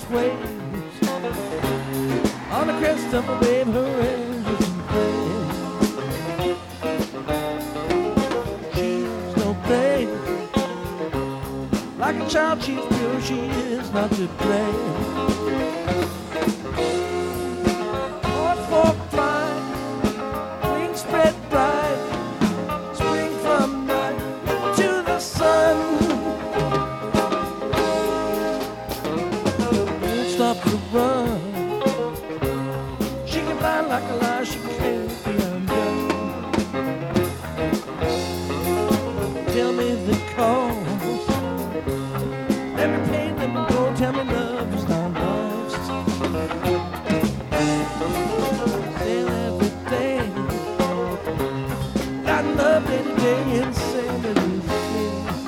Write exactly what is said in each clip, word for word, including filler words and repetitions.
endless waves. On the crest of a wave, her angels in praise. She's no play. Like a child, she's pure, she is not to blame. North Fork flying, wings spread bright, spring from night to the sun. Don't stop to run. She can fly like a lie, she can't be undone. Tell me the cause. Let me pain, let me go, tell me love is not lost. Sail every day, got love any day and sail every day.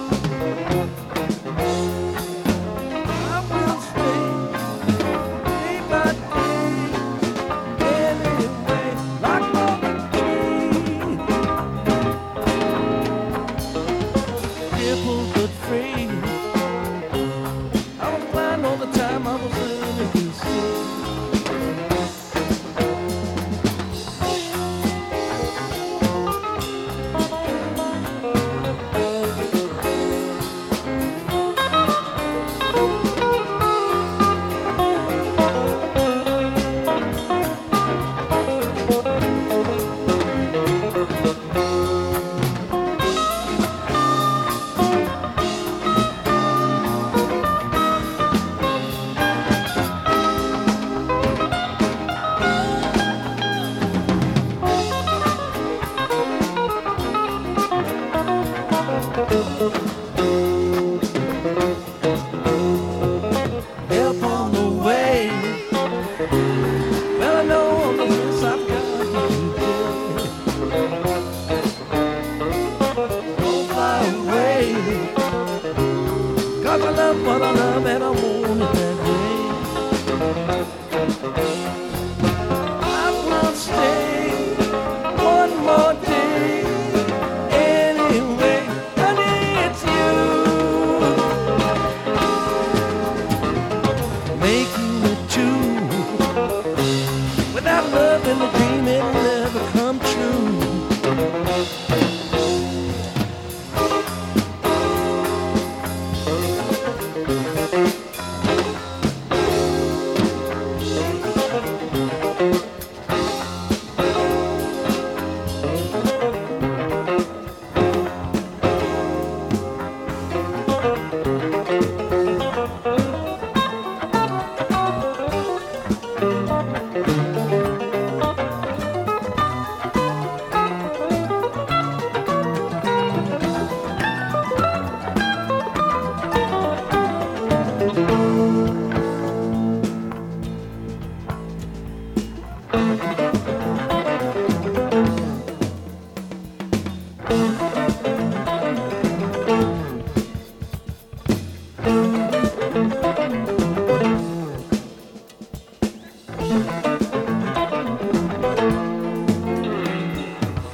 I will stay, day by day, anyway, like Morgan Key. Fearful but free. All the time I was learning to see. Help on the way. Well, I know on the list I've got you today. Don't fly away, 'cause I love what I love and I want it that way. I will stay one more day anyway. Honey, it's you. Make